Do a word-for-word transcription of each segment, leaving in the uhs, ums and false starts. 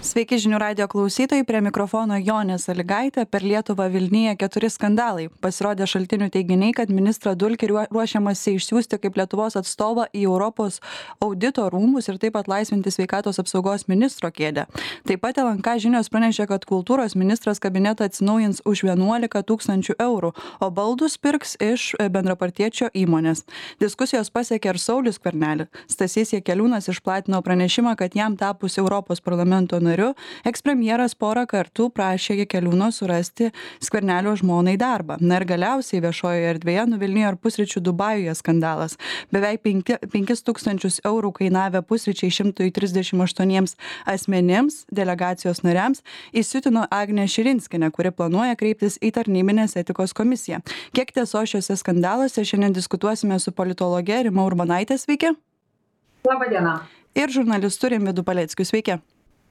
Sveiki žinių radio klausytojai, prie mikrofono Jonė Sąlygaitė. Per Lietuvą Vilniuje keturi skandalai. Pasirodė šaltinių teiginiai, kad ministrą Dulkį ruošiamasi išsiųsti kaip Lietuvos atstovą į Europos audito rūmus ir taip atlaisvinti sveikatos apsaugos ministro kėdę. Taip pat L N K žinios pranešė, kad kultūros ministras kabinetą atsinaujins už vienuolika tūkstančių eurų, o baldus pirks iš bendrapartiečio įmonės. Diskusijos pasiekė ir Saulius Skvernelį. Stasys Jakeliūnas išplatino pranešimą, kad jam tapus Europos parlamento nariu, ekspremjeras porą kartų prašė Jakeliūno surasti Skvernelio žmonai darbą. Na ir galiausiai viešojoje erdvėje nuvilnijo ir pusryčių Dubajuje skandalas. Beveik penkis tūkstančius eurų kainavę pusryčiai šimtui trisdešimt aštuoniems asmenims, delegacijos nariams, įsiutino Agnė Širinskienė, kuri planuoja kreiptis į tarnybinės etikos komisiją. Kiek tiesos šiuose skandaluose šiandien diskutuosime su politologe Rima Urbonaitė. Sveiki. Labą dieną. Ir žurnalistu Rimvydu Paleckiu. Sveiki.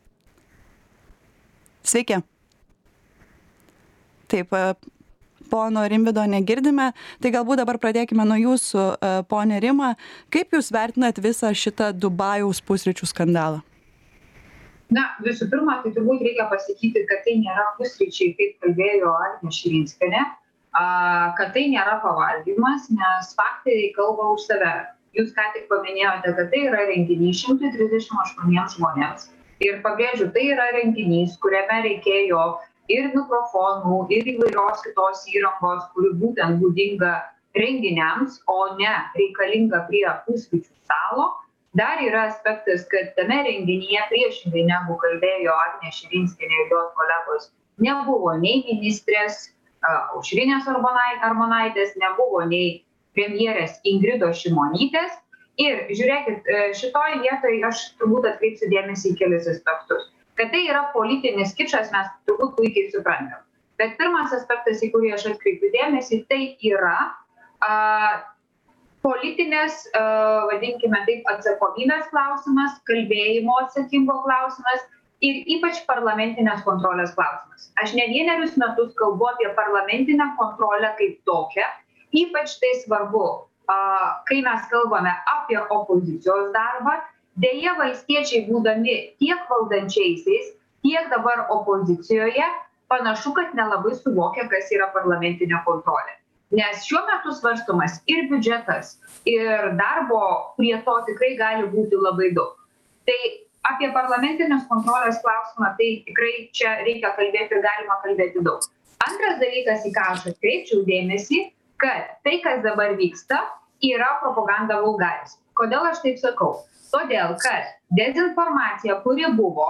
Sveiki. Taip, pono Rimvydo negirdime, tai galbūt dabar pradėkime nuo jūsų, ponė Rima. Kaip jūs vertinat visą šitą Dubajaus pusryčių skandalą? Na, visų pirma, tai turbūt reikia pasakyti, kad tai nėra pusryčiai, kaip kalbėjo Agnė Širinskienė, kad tai nėra pavalgymas, nes faktai kalba už save. Jūs ką tik paminėjote, kad tai yra renginys šimtui trisdešimt aštuoniems žmonėms. Ir pabrėžiu, tai yra renginys, kuriame reikėjo ir mikrofonų, ir įvairios kitos įrangos, kuri būtent būdinga renginiams, o ne reikalinga prie pusryčių stalo. Dar yra aspektas, kad tame renginyje, priešingai negu kalbėjo Agnė Širinskienė ir jos kolegos, nebuvo nei ministrės Aušrinės Armonaitės, nebuvo nei premjerės Ingridos Šimonytės. Ir žiūrėkit, šitoj vietoj aš turbūt atkreipsiu dėmesį į kelis aspektus. Kad tai yra politinis kičas, mes turbūt puikiai suprantam. Bet pirmas aspektas, į kurį aš atkreipiu dėmesį, tai yra a, politinės, a, vadinkime taip, atsakomybės klausimas, kalbėjimo atsakingo klausimas ir ypač parlamentinės kontrolės klausimas. Aš ne vienerius metus kalbu apie parlamentinę kontrolę kaip tokią, ypač tai svarbu, kai mes kalbame apie opozicijos darbą. Deja, valstiečiai būdami tiek valdančiaisiais, tiek dabar opozicijoje, panašu, kad nelabai suvokia, kas yra parlamentinė kontrolė. Nes šiuo metu svarstomas ir biudžetas, ir darbo prie to tikrai gali būti labai daug. Tai apie parlamentinės kontrolės klausimą, tai tikrai čia reikia kalbėti ir galima kalbėti daug. Antras dalykas, į ką aš atkreipčiau dėmesį, kad tai, kas dabar vyksta, yra propaganda vulgaris. Kodėl aš taip sakau? Todėl, kad dezinformacija, kuri buvo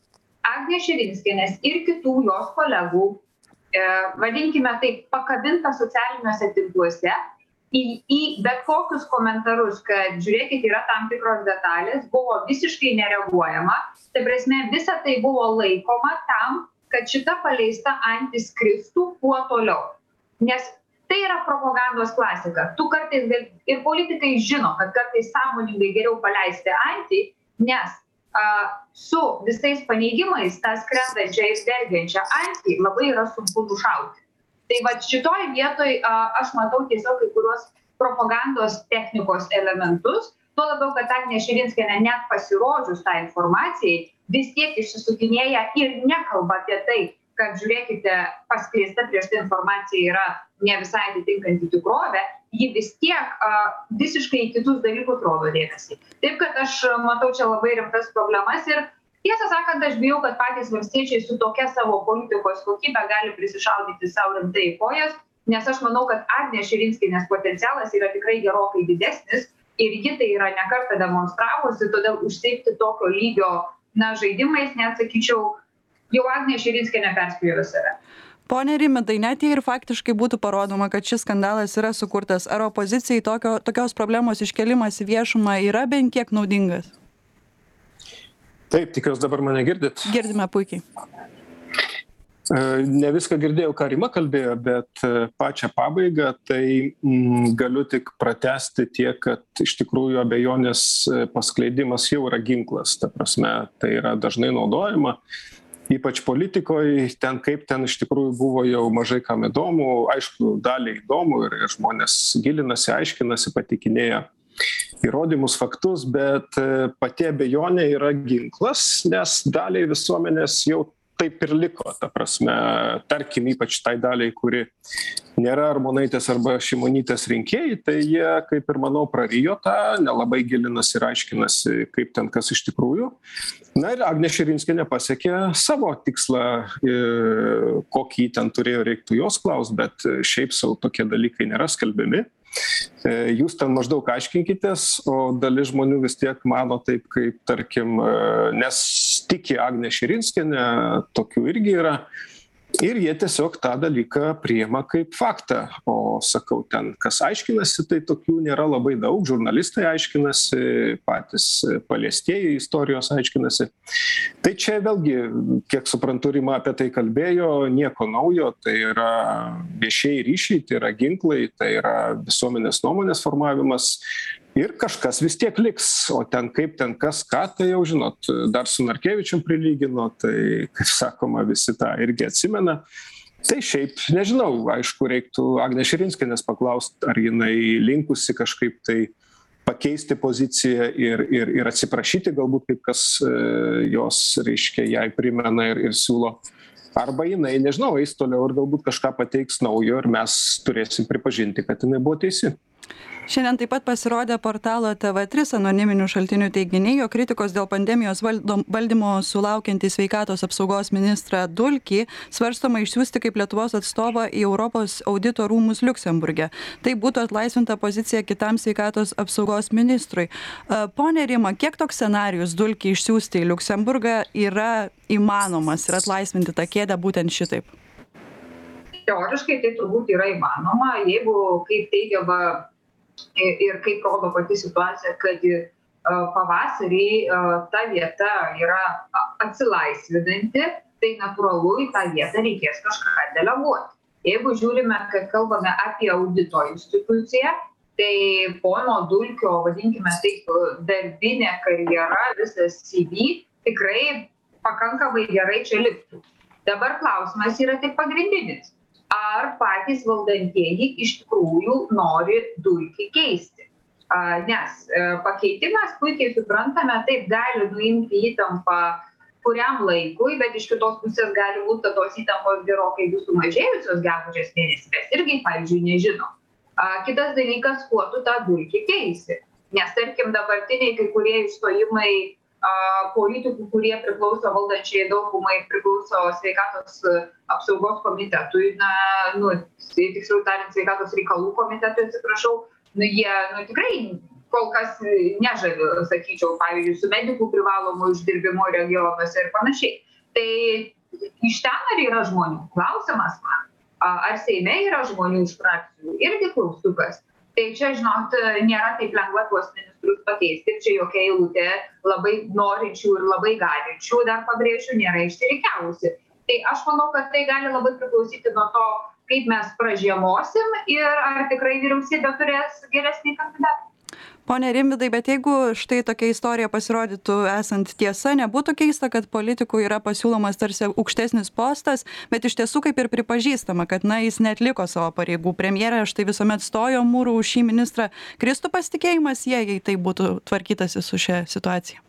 Agnės Širinskienės ir kitų jos kolegų, e, vadinkime taip, pakabinta socialiniuose tinkluose, į, į bet kokius komentarus, kad žiūrėkit, yra tam tikros detalės, buvo visiškai nereaguojama. Tai prasme, visa tai buvo laikoma tam, kad šita paleista antis skristų kuo toliau. Nes tai yra propagandos klasika. Tu kartais, ir politikai žino, kad kartais sąmoningai geriau paleisti antį, nes a, su visais paneigimais tą skrendančią ir dergiančią antį labai yra sunku nušauti. Tai va šitoj vietoj a, aš matau tiesiog kai kuriuos propagandos technikos elementus, tuo labiau, kad Agnė Širinskienė net pasirodžius tą informacijai vis tiek išsisukinėja ir nekalba apie tai, kad žiūrėkite, paskleista prieš tai informacija yra ne visai atitinkanti tikrovę, ji vis tiek a, visiškai kitus dalykus rodo dėmesį. Taip, kad aš matau čia labai rimtas problemas ir tiesą sakant, aš bijau, kad patys valstiečiai su tokia savo politikos kokybė gali prisišaudyti savo rimtai į kojas, nes aš manau, kad Agnės Širinskienės potencialas yra tikrai gerokai didesnis ir ji tai yra ne kartą demonstravusi, todėl užsiimti tokio lygio na, žaidimais, net sakyčiau, jau Agnė Širinskienė perspėjo save. Pone Rimvydai, net jei ir faktiškai būtų parodoma, kad šis skandalas yra sukurtas, ar opozicijai tokio, tokios problemos iškelimas į viešumą yra bent kiek naudingas? Taip, tikiuosi dabar mane girdit. Girdime puikiai. Ne viską girdėjau, ką Rima kalbėjo, bet pačią pabaigą, tai mm, galiu tik pratęsti tiek, kad iš tikrųjų abejonės paskleidimas jau yra ginklas. Ta prasme, tai yra dažnai naudojama. Ypač politikoje, ten kaip ten iš tikrųjų buvo jau mažai kam įdomu, aišku, daliai įdomu ir žmonės gilinasi, aiškinasi, patikinėja įrodymus, faktus, bet pati abejonė yra ginklas, nes daliai visuomenės jau taip ir liko, ta prasme, tarkim, ypač tai daliai, kuri nėra Armonaitės arba Šimonytės rinkėjai, tai jie, kaip ir manau, prarijo tą, nelabai gilinasi ir aiškinasi, kaip ten kas iš tikrųjų. Na ir Agnė Širinskienė pasiekė savo tikslą, kokį ten turėjo, reiktų jos klaust, bet šiaip sau tokie dalykai nėra skelbiami. Jūs ten maždaug aiškinkitės, o dalis žmonių vis tiek mano taip, kaip, tarkim, nes tiki Agnė Širinskienė, tokių irgi yra. Ir jie tiesiog tą dalyką priima kaip faktą. O sakau, ten kas aiškinasi, tai tokių nėra labai daug. Žurnalistai aiškinasi, patys paliestieji istorijos aiškinasi. Tai čia vėlgi, kiek suprantu, Rima apie tai kalbėjo, nieko naujo. Tai yra viešieji ryšiai, tai yra ginklai, tai yra visuomenės nuomonės formavimas. Ir kažkas vis tiek liks, o ten kaip ten kas ką, tai jau žinot, dar su Narkevičium prilygino, tai, kaip sakoma, visi tą irgi atsimena. Tai šiaip, nežinau, aišku, reiktų Agnės Širinskienės paklausti, ar jinai linkusi kažkaip tai pakeisti poziciją ir, ir, ir atsiprašyti, galbūt kaip kas jos, reiškia, jai primena ir, ir siūlo. Arba jinai, nežinau, eis toliau ir galbūt kažką pateiks naujo ir mes turėsim pripažinti, kad jinai buvo teisi. Šiandien taip pat pasirodė portalo T V trys anoniminių šaltinių teiginiai, jo kritikos dėl pandemijos valdymo sulaukiantį sveikatos apsaugos ministrą Dulkį svarstoma išsiųsti kaip Lietuvos atstovą į Europos audito rūmus Liuksemburge. Tai būtų atlaisvinta pozicija kitam sveikatos apsaugos ministrui. Pone Rima, kiek toks scenarijus Dulkį išsiųsti į Liuksemburgą yra įmanomas ir atlaisvinti tą kėdę būtent šitaip? Teoriškai tai turbūt yra įmanoma, jeigu, kaip teigiama, ir kaip rodo pati situacija, kad pavasarį ta vieta yra atsilaisvinanti, tai natūralu į tą vietą reikės kažką deleguoti. Jeigu žiūrime, kad kalbame apie audito instituciją, tai pono Dulkio, vadinkime taip, darbinė karjera, visas C V tikrai pakankamai gerai čia liktų. Dabar klausimas yra tik pagrindinis. Ar patys valdantieji iš tikrųjų nori Dulkį keisti. Nes pakeitimas, puikiai suprantame, taip gali nuimti įtampą kuriam laikui, bet iš kitos pusės gali būti, kad tos įtampos gerokai bus sumažėjusios gegužės mėnesį, mes irgi, pavyzdžiui, nežinom. Kitas dalykas, kuo tu tą Dulkį keisi. Nes, tarkim, dabartiniai kai kurie išstojimai politikų, kurie priklauso valdančiai daugumai, priklauso sveikatos apsaugos komitetui, na, nu, tiksliau tariant, sveikatos reikalų komitetui, atsiprašau, nu, jie, nu, tikrai kol kas nežavi, sakyčiau, pavyzdžiui, su medikų privalomu uždirbimu regionuose ir panašiai. Tai iš ten ar yra žmonių? Klausimas man. Ar Seime yra žmonių iš frakcijų? Irgi klaustukas. Tai čia, žinot, nėra taip lengva tuos ministrus pakeisti, čia jokia eilutė labai norinčių ir labai galinčių, dar pabrėžiu, nėra išsirikiavusi. Tai aš manau, kad tai gali labai priklausyti nuo to, kaip mes pražiemosim ir ar tikrai vyriausybė turės geresnį kandidatą. Pone Rimvydai, bet jeigu štai tokia istorija pasirodytų esant tiesa, nebūtų keista, kad politikų yra pasiūlomas tarsi aukštesnis postas, bet iš tiesų kaip ir pripažįstama, kad na, jis neatliko savo pareigų. Premjerė štai visuomet stojo mūrų už šį ministrą. Kristų pasitikėjimas jie, jei tai būtų tvarkytasi su šia situacija?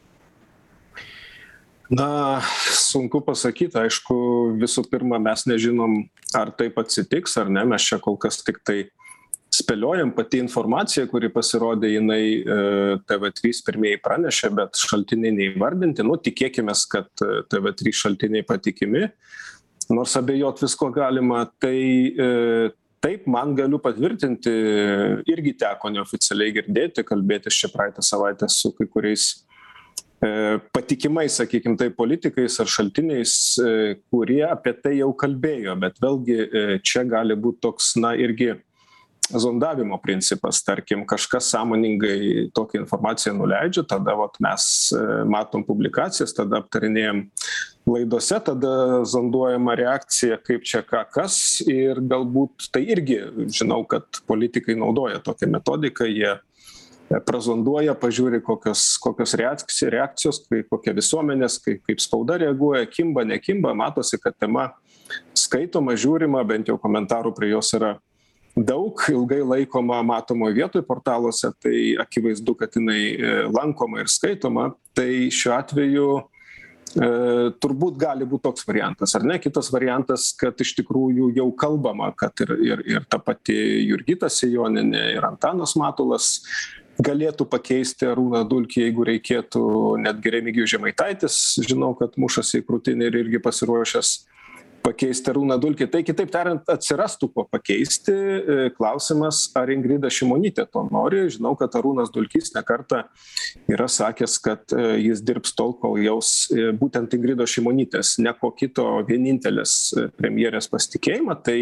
Na, sunku pasakyti, aišku, visų pirma, mes nežinom, ar taip atsitiks, ar ne, mes čia kol kas tik tai spėliojam, pati informacija, kuri pasirodė, jinai T V trys pirmieji pranešė, bet šaltiniai neįvardinti. Nu, tikėkimės, kad T V trys šaltiniai patikimi, nors abejot visko galima. Tai taip, man galiu patvirtinti, irgi teko neoficialiai girdėti, kalbėtis čia praeitą savaitę su kai kuriais patikimais, sakykim, tai politikais ar šaltiniais, kurie apie tai jau kalbėjo, bet vėlgi čia gali būti toks, na, irgi zondavimo principas, tarkim, kažkas sąmoningai tokią informaciją nuleidžia, tada vat, mes matom publikacijas, tada aptarinėjom laidose, tada zonduojama reakcija, kaip čia ką kas ir galbūt tai irgi, žinau, kad politikai naudoja tokią metodiką, jie prazonduoja, pažiūri, kokios, kokios reakcijos, reakcijos kaip, kokia visuomenės, kaip, kaip spauda reaguoja, kimba, nekimba, matosi, kad tema skaitoma, žiūrima, bent jau komentarų prie jos yra daug, ilgai laikoma matomoje vietoje portaluose, tai akivaizdu, kad jinai lankoma ir skaitoma. Tai šiuo atveju e, turbūt gali būti toks variantas, ar ne? Kitas variantas, kad iš tikrųjų jau kalbama, kad ir, ir, ir ta pati Jurgita Sejonienė ir Antanas Matulas galėtų pakeisti Arūną Dulkį, jeigu reikėtų. Netgi Remigijus Žemaitaitis, žinau, kad mušasi į krūtinę ir irgi pasiruošęs pakeisti Arūną Dulkį. Tai kitaip tariant, atsirastų ko pakeisti. Klausimas, ar Ingrida Šimonytė to nori. Žinau, kad Arūnas Dulkys ne kartą yra sakęs, kad jis dirbs tol, kol jaus būtent Ingridos Šimonytės, ne ko kito vienintelės premjerės pasitikėjimą. Tai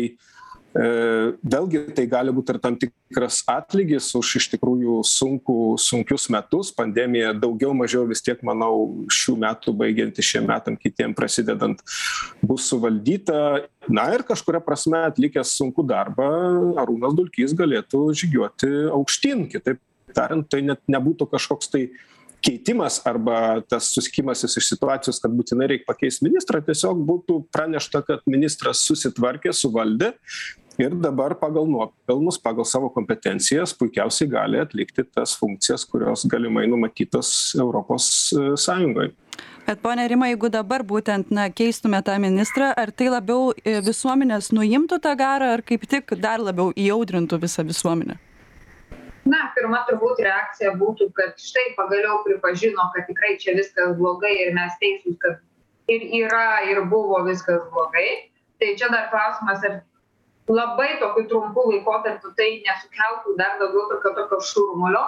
vėlgi tai gali būti ir tam tikras atlygis už iš tikrųjų sunkų, sunkius metus. Pandemija daugiau mažiau vis tiek, manau, šių metų baigianti šiem metam, kitiem prasidedant, bus suvaldyta. Na ir kažkuria prasme atlikęs sunkų darbą, Arūnas Dulkys galėtų žygiuoti aukštyn. Kitaip tariant, tai net nebūtų kažkoks tai keitimas arba tas susikimasis iš situacijos, kad būtinai reikia pakeisti ministrą, tiesiog būtų pranešta, kad ministras susitvarkė, suvaldė ir dabar pagal nuopelnus, pagal savo kompetencijas puikiausiai gali atlikti tas funkcijas, kurios galimai numatytos Europos Sąjungoje. Bet ponia Rima, jeigu dabar būtent na, keistume tą ministrą, ar tai labiau visuomenės nuimtų tą garą, ar kaip tik dar labiau įaudrintų visą visuomenę? Na, pirma turbūt reakcija būtų, kad štai pagaliau pripažino, kad tikrai čia viskas blogai ir mes teisūs, kad ir yra, ir buvo viskas blogai. Tai čia dar klausimas, ar labai tokiu trumpu laikotarpiu tai nesukeltų dar daugiau tokio, tokio šurmulio.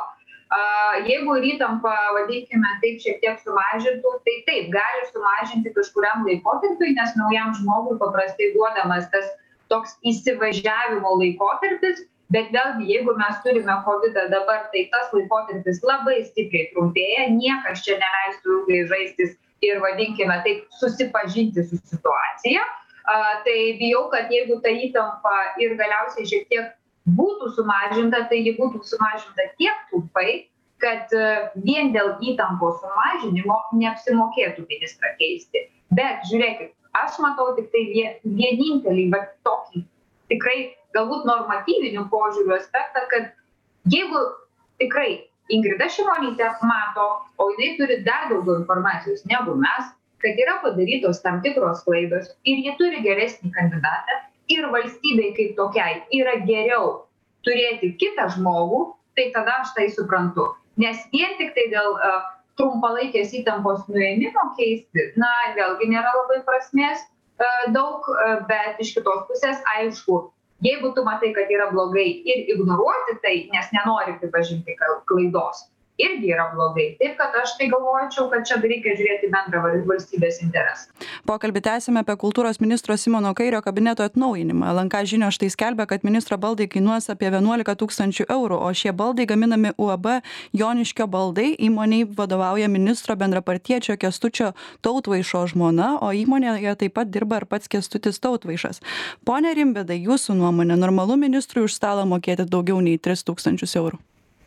Jeigu įtampą, vadinkime, taip šiek tiek sumažintų, tai taip, gali sumažinti kažkuriam laikotarpiui, nes naujam žmogui paprastai duodamas tas toks įsivažiavimo laikotarpis. Bet vėlgi, jeigu mes turime kovidą dabar, tai tas laikotarpis labai stipriai trumpėja, niekas čia neleistų ilgai žaistis ir, vadinkime, taip susipažinti su situacija. A, tai bijau, kad jeigu ta įtampa ir galiausiai šiek tiek būtų sumažinta, tai ji būtų sumažinta tiek trumpai, kad vien dėl įtampos sumažinimo neapsimokėtų ministrą keisti. Bet žiūrėkit, aš matau tik tai vienintelį, bet tokį tikrai galbūt normatyvinių požiūrių aspektą, kad jeigu tikrai Ingrida Šimonytė mato, o jinai turi dar daugiau informacijos negu mes, kad yra padarytos tam tikros klaidos ir ji turi geresnį kandidatą ir valstybei kaip tokiai yra geriau turėti kitą žmogų, tai tada aš tai suprantu. Nes vien tik tai dėl uh, trumpalaikės įtampos nuėmimo keisti, na, vėlgi nėra labai prasmės uh, daug, uh, bet iš kitos pusės, aišku, jeigu tu matai, kad yra blogai ir ignoruoti tai, nes nenori pripažinti klaidos, irgi yra blogai. Taip, kad aš tai galvočiau, kad čia reikia žiūrėti bendrą valstybės interesą. Pokalbį tęsime apie kultūros ministro Simono Kairio kabineto atnaujinimą. L N K žinios štai skelbia, kad ministro baldai kainuos apie vienuolika tūkstančių eurų, o šie baldai gaminami U A B Joniškio baldai. Įmoniai vadovauja ministro bendrapartiečio Kęstučio Tautvaišo žmona, o įmonėje taip pat dirba ir pats Kęstutis Tautvaišas. Pone Rimvydai, jūsų nuomonė, normalu ministrui už stalą mokėti daugiau nei tris tūkstančius eurų?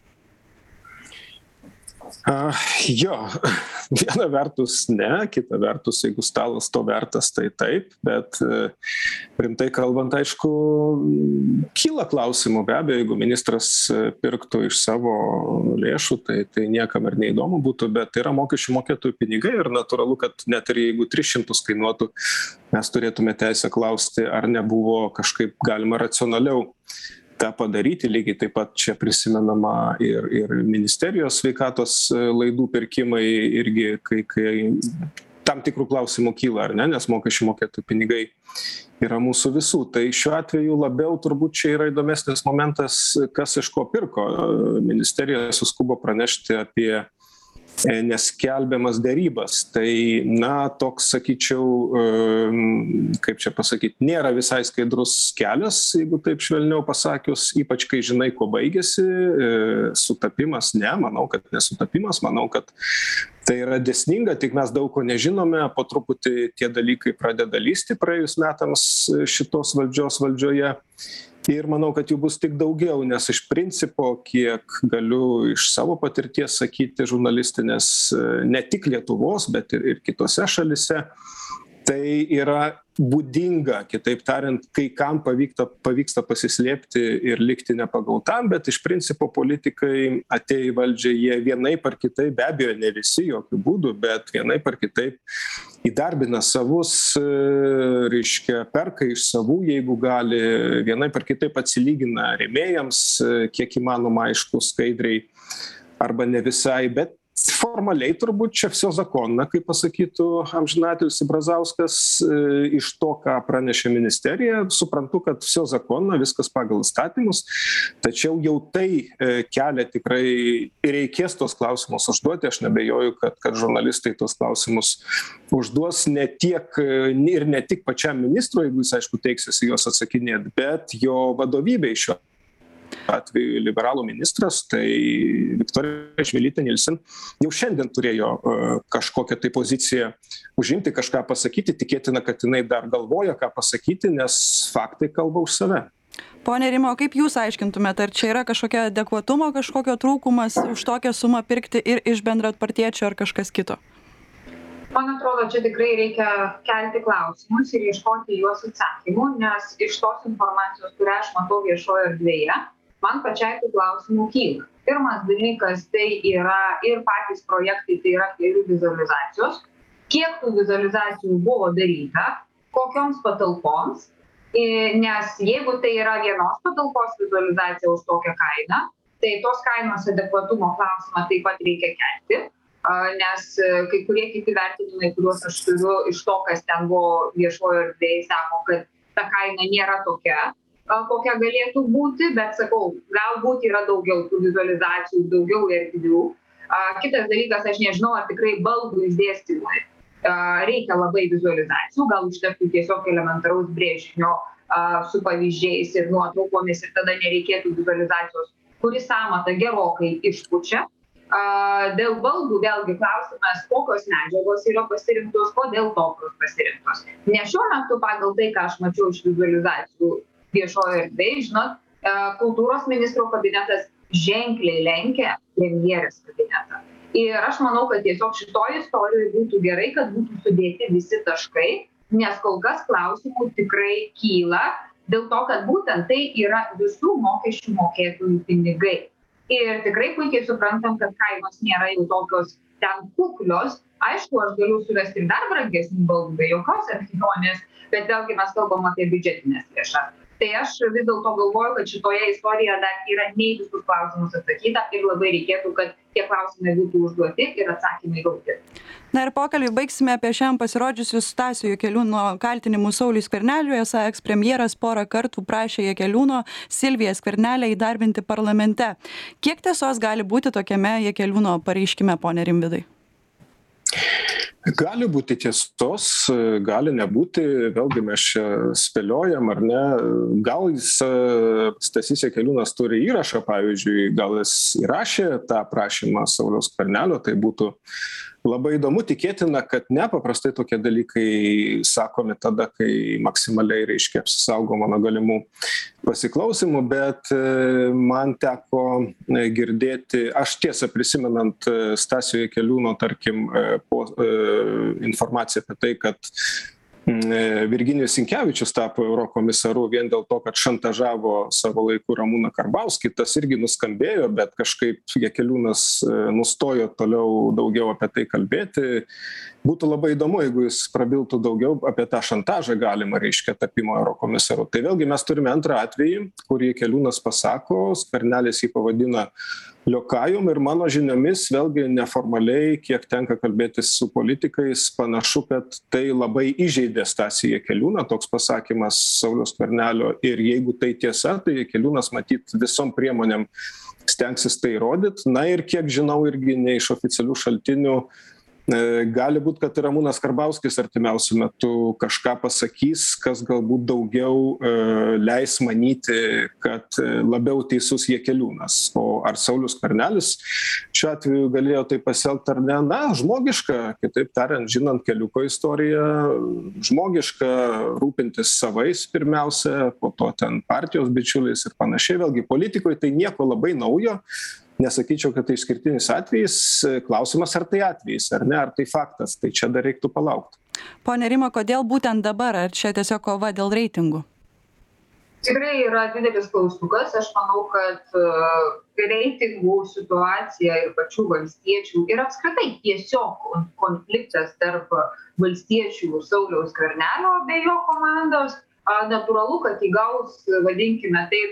Uh, jo, viena vertus ne, kita vertus, jeigu stalas to vertas, tai taip, bet uh, rimtai kalbant, aišku, kyla klausimų, be abejo, jeigu ministras pirktų iš savo lėšų, tai, tai niekam ir neįdomu būtų, bet yra mokesčių mokėtojų pinigai ir natūralu, kad net ir jeigu tris šimtus kainuotų, mes turėtume teisę klausti, ar nebuvo kažkaip galima racionaliau tą padaryti. Lygiai taip pat čia prisimenama ir, ir ministerijos sveikatos laidų pirkimai irgi, kai, kai tam tikrų klausimų kyla, ar ne, nes mokesčių mokėtojų pinigai yra mūsų visų. Tai šiuo atveju labiau turbūt čia yra įdomesnis momentas, kas iš ko pirko. Ministerija suskubo pranešti apie neskelbiamas derybas. Tai, na, toks, sakyčiau, kaip čia pasakyti, nėra visai skaidrus kelias, jeigu taip švelniau pasakius, ypač kai žinai, kuo baigėsi. Sutapimas, ne, manau, kad nesutapimas, manau, kad tai yra dėsninga, tik mes daug ko nežinome, po truputį tie dalykai pradeda lysti praėjus metams šitos valdžios valdžioje. Ir manau, kad jų bus tik daugiau, nes iš principo, kiek galiu iš savo patirties sakyti žurnalistinės, ne tik Lietuvos, bet ir, ir kitose šalise, tai yra būdinga, kitaip tariant, kai kam pavyksta, pavyksta pasislėpti ir likti nepagautam, bet iš principo politikai atėję į valdžią, jie vienaip ar kitaip, be abejo, ne visi jokių būdų, bet vienaip ar kitaip įdarbina savus, reiškia, perka iš savų, jeigu gali, vienaip ar kitaip atsilygina rėmėjams, kiek įmanoma, aišku, skaidriai arba ne visai, bet formaliai turbūt čia все законно, kaip pasakytų amžinatilsį Brazauskas, iš to, ką pranešė ministerija, suprantu, kad все законно, viskas pagal įstatymus, tačiau jau tai kelia tikrai ir reikės tos klausimus užduoti, aš nebejoju, kad, kad žurnalistai tos klausimus užduos ne tiek ir ne tik pačiam ministrui, jeigu jis, aišku, teiksis juos atsakinėti, bet jo vadovybei šio atveju liberalų ministras, tai Viktorija Čmilytė Nilsen jau šiandien turėjo uh, kažkokią tai poziciją užimti, kažką pasakyti, tikėtina, kad jinai dar galvoja, ką pasakyti, nes faktai kalba už save. Pone Rima, kaip jūs aiškintumėte, ar čia yra kažkokia adekvatumo, kažkokio trūkumas už tokią sumą pirkti ir iš bendrapartiečio ar kažkas kito? Man atrodo, čia tikrai reikia kelti klausimus ir ieškoti juos atsakymų, nes iš tos informacijos, kurią aš matau viešoje erdvėje, man pačiai tų klausimų kyla. Pirmas dalykas tai yra ir patys projektai, tai yra kelių vizualizacijos. Kiek tų vizualizacijų buvo daryta, kokioms patalpoms, nes jeigu tai yra vienos patalpos vizualizacija už tokią kainą, tai tos kainos adekvatumo klausimą taip pat reikia kelti, nes kai kurie kiti vertinimai, kuriuos aš turiu iš to, kas ten buvo viešojo erdvėje, sako, kad ta kaina nėra tokia, kokia galėtų būti, bet sakau, galbūt yra daugiau tų vizualizacijų, daugiau erdvių. Kitas dalykas, aš nežinau, ar tikrai baldų išdėstymui reikia labai vizualizacijų, gal užtektų tiesiog elementaraus brėžinio su pavyzdžiais ir nuotraukomis ir tada nereikėtų vizualizacijos, kuri sąmatą gerokai išpučia. Dėl baldų vėlgi klausimas, kokios medžiagos yra pasirinktos, kodėl tokios pasirinktos. Ne šiuo metu pagal tai, ką aš mačiau iš vizualizacijų viešojo erdvėje, žinot, kultūros ministro kabinetas ženkliai lenkia premjerės kabinetą. Ir aš manau, kad tiesiog šitoje istorijoje būtų gerai, kad būtų sudėti visi taškai, nes kol kas klausimų tikrai kyla, dėl to, kad būtent tai yra visų mokesčių mokėtojų pinigai. Ir tikrai puikiai suprantam, kad kainos nėra jau tokios ten kuklios. Aišku, aš galiu suvesti ir dar brangesnių baldų, be jokios abejonės, bet vėlgi mes kalbam apie biudžetinės lėšas. Tai aš vis dėlto galvoju, kad šitoje istorijoje dar yra ne visus klausimus atsakyta ir labai reikėtų, kad tie klausimai būtų užduoti ir atsakymai gauti. Na ir pokalbį baigsime apie šiandien pasirodžiusius Stasio Jakeliūno kaltinimus Sauliui Skverneliui. Esą ekspremjeras porą kartų prašė Jakeliūno Silviją Skvernelę įdarbinti parlamente. Kiek tiesos gali būti tokiame Jakeliūno pareiškime, pone Rimvydai? Gali būti tiesos, gali nebūti, vėlgi mes čia spėliojam ar ne, gal jis, Stasys Jakeliūnas turi įrašą, pavyzdžiui, gal jis įrašė tą prašymą Sauliaus Skvernelio, tai būtų labai įdomu, tikėtina, kad ne, paprastai tokie dalykai sakomi tada, kai maksimaliai, reiškia, apsisaugoma nuo galimų pasiklausimų, bet man teko girdėti, aš tiesą prisimenant Stasio Jakeliūno, tarkim, po, informaciją apie tai, kad Virginijus Sinkevičius tapo eurokomisaru vien dėl to, kad šantažavo savo laiku Ramūną Karbauskį, tas irgi nuskambėjo, bet kažkaip Jakeliūnas nustojo toliau daugiau apie tai kalbėti. Būtų labai įdomu, jeigu jis prabiltų daugiau apie tą šantažą galimą, reiškia, tapimo eurokomisaru. Tai vėlgi mes turime antrą atvejį, kur Jakeliūnas pasako, Skvernelis jį pavadina liokajum ir mano žiniomis, vėlgi neformaliai, kiek tenka kalbėtis su politikais, panašu, kad tai labai įžeidė Stasį Jakeliūną, toks pasakymas Sauliaus Skvernelio, ir jeigu tai tiesa, tai Jakeliūnas matyt visom priemonėm stengsis tai įrodyti. Na ir kiek žinau irgi ne iš oficialių šaltinių, gali būti, kad Ramūnas Karbauskis artimiausiu metu kažką pasakys, kas galbūt daugiau leis manyti, kad labiau teisus Jakeliūnas. O ar Saulius Skvernelis šiuo atveju galėjo tai pasielgti ar ne? Na, žmogiška, kitaip tariant, žinant keliuko istoriją, žmogiška rūpintis savais pirmiausia, po to ten partijos bičiuliais ir panašiai. Vėlgi, politikoje tai nieko labai naujo. Nesakyčiau, kad tai išskirtinis atvejis. Klausimas, ar tai atvejis, ar ne, ar tai faktas. Tai čia dar reiktų palaukti. Pone Rima, kodėl būtent dabar? Ar čia tiesiog kova dėl reitingų? Tikrai yra didelis klaustukas. Aš manau, kad uh, reitingų situacija ir pačių valstiečių ir apskritai tiesiog konfliktas tarp valstiečių Sauliaus Skvernelio bei jo komandos, uh, natūralu, kad įgaus, vadinkime taip,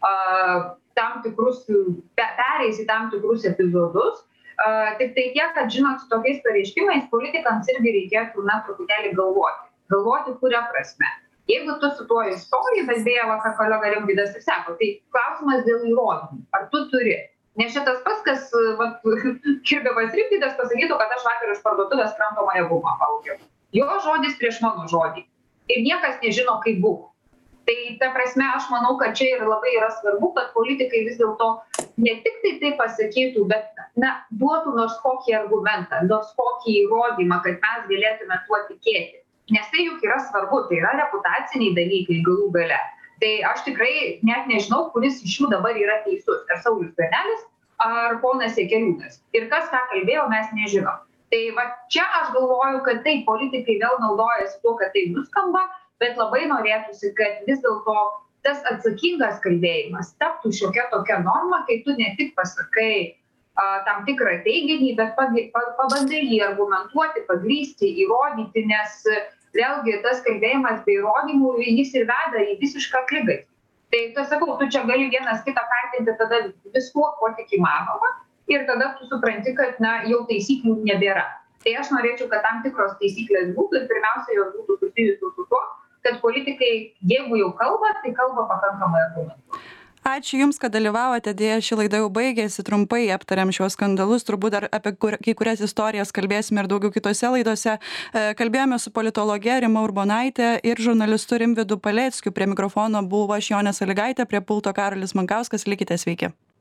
uh, tam tikrus, pereis į tam tikrus epizodus. Uh, tik tai tiek, kad žinot, su tokiais pareiškimais politikams irgi reikėtų, na, truputėlį galvoti. Galvoti, kuria prasme. Jeigu tu su tuo įstoji, bet beje, vakar kolega Rimvydas ir sako, tai klausimas dėl įrodymų. Ar tu turi? Nes šitas pats, kas, vat, kirbiamas Rimvydas pasakytų, kad aš vakar iš parduotuvės kramtomąją gumą paugiau. Jo žodis prieš mano žodį. Ir niekas nežino, kaip buvo. Tai ta prasme, aš manau, kad čia ir labai yra svarbu, kad politikai vis dėlto ne tik tai tai pasakytų, bet, na, duotų nors kokį argumentą, nors kokį įrodymą, kad mes galėtume tuo tikėti. Nes tai juk yra svarbu, tai yra reputaciniai dalykai galų gale. Tai aš tikrai net nežinau, kuris iš jų dabar yra teisus. Ar Saulius Skvernelis, ar ponas Jakeliūnas. Ir kas ką kalbėjo, mes nežinom. Tai va čia aš galvoju, kad tai politikai vėl naudojasi tuo, kad tai nuskamba, bet labai norėtųsi, kad vis dėlto tas atsakingas kalbėjimas taptų šiokia tokia norma, kai tu ne tik pasakai a, tam tikrą teiginį, bet pabandai jį argumentuoti, pagrįsti, įrodyti, nes vėlgi tas kalbėjimas be įrodymų, jis ir veda į visišką akligatvį. Tai tu sakau, tu čia gali vienas kitą kaltinti tada viskuo, ko tik įmanoma, ir tada tu supranti, kad na, jau taisyklių nebėra. Tai aš norėčiau, kad tam tikros taisyklės būtų ir pirmiausia, jos būtų susijusios su tuo, kad politikai, jeigu jau kalba, tai kalba pakankamai argumentų. Ačiū Jums, kad dalyvavote. Dėja, ši laida jau baigėsi. Trumpai aptarėm šios skandalus. Turbūt dar apie kur, kai kurias istorijas kalbėsime ir daugiau kitose laidose. Kalbėjome su politologe Rima Urbonaite ir žurnalistu Rimvydu Paleckiu. Prie mikrofono buvo aš Jonė Sąlygaitė, prie pulto Karolis Mankauskas. Likite sveiki.